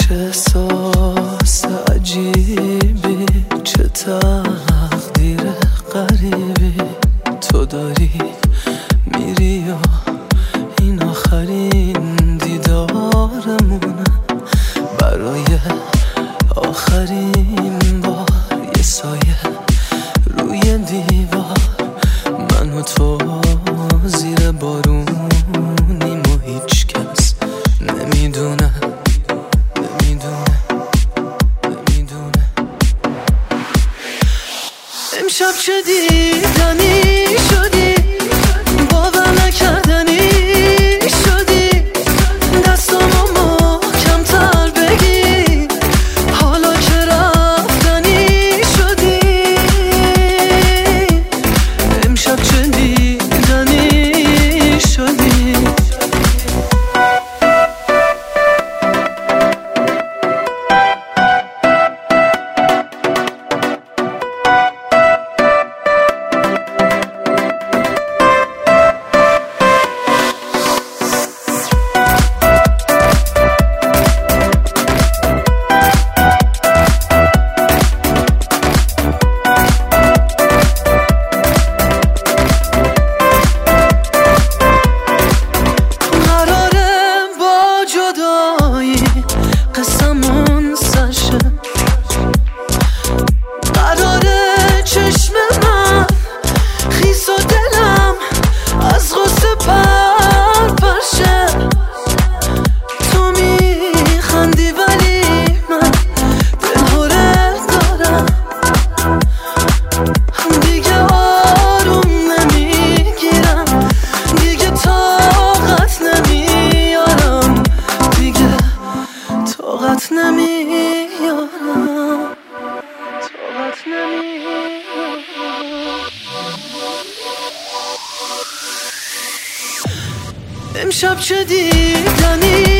چه احساس عجیبی، چه تقدیر غریبی تو داری، میری و این آخرین دیدارمونه. برای آخرین بار یه سایه روی دیوار، من و تو زیر بارونیم و هیچ کس نمیدونه. امشب چه دیدنی شدی، باور نکردنی شدی، دستامو محکم‌تر بگی، حالا که رفتنی شدی. امشب چه دیدنی شدی. قسمون سرشه، قراره چشم من خیس و دلم از غصه پرشه. تو میخندی ولی من دلهوره دارم، دیگه آروم نمیگیرم، دیگه طاقت نمیارم، دیگه طاقت نمیارم. امشب چه دیدنی